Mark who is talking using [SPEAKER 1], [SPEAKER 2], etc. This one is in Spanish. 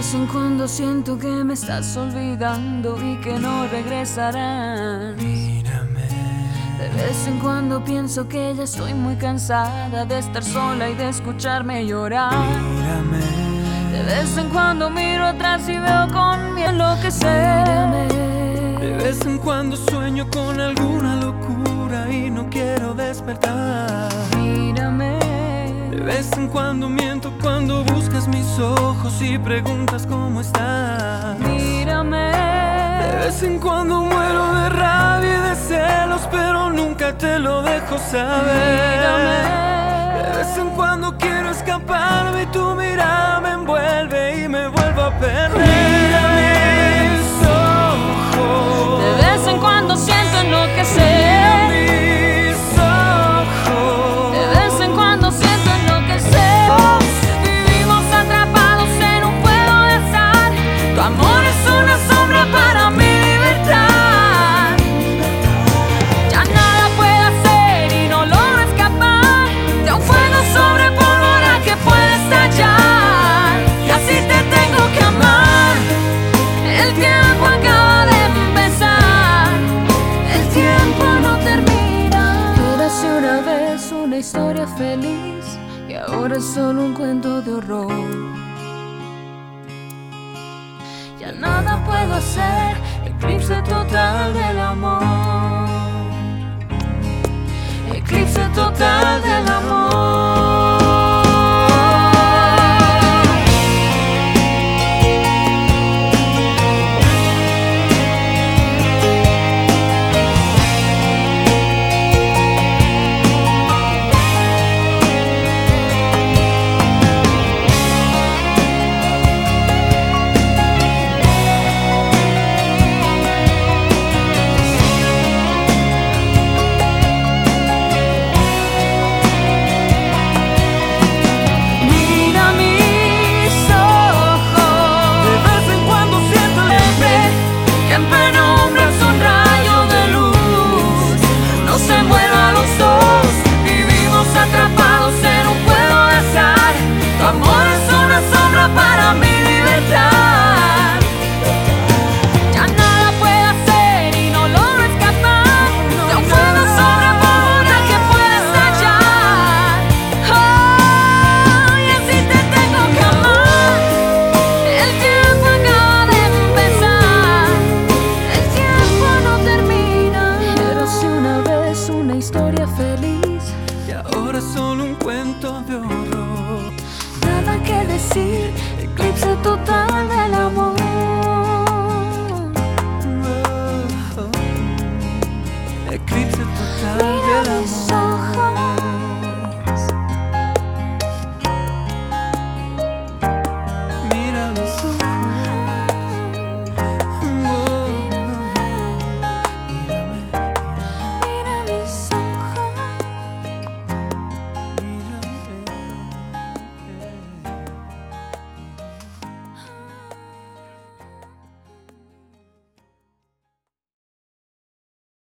[SPEAKER 1] vez en cuando siento que me estás olvidando y que no regresarás.
[SPEAKER 2] Mírame.
[SPEAKER 1] De vez en cuando pienso que ya estoy muy cansada de estar sola y de escucharme llorar.
[SPEAKER 2] Mírame.
[SPEAKER 1] De vez en cuando miro atrás y veo con miedo lo que sé.
[SPEAKER 2] De vez en cuando sueño con alguna locura y no quiero despertar.
[SPEAKER 1] Mírame.
[SPEAKER 2] De vez en cuando miento cuando buscas mis ojos y preguntas cómo estás.
[SPEAKER 1] Mírame.
[SPEAKER 2] De vez en cuando muero de rabia y de celos, pero nunca te lo dejo saber.
[SPEAKER 1] Mírame.
[SPEAKER 2] De vez en cuando quiero escaparme y tu mirada me envuelve y me vuelvo a perder. Mira mis ojos.
[SPEAKER 1] De vez en cuando siento enloquecer.
[SPEAKER 2] Mis ojos.
[SPEAKER 1] De vez en cuando siento enloquecer. Vivimos atrapados en un juego de azar. Tu amor es una sombra para mi libertad. Ya nada puedo hacer y no logro escapar de un fuego sobre pólvora que puede estallar. Y así te tengo que amar. El tiempo acaba de empezar. El tiempo no termina. Érase una vez una historia feliz y ahora es solo un cuento de horror. Ya nada puedo hacer, eclipse total del amor.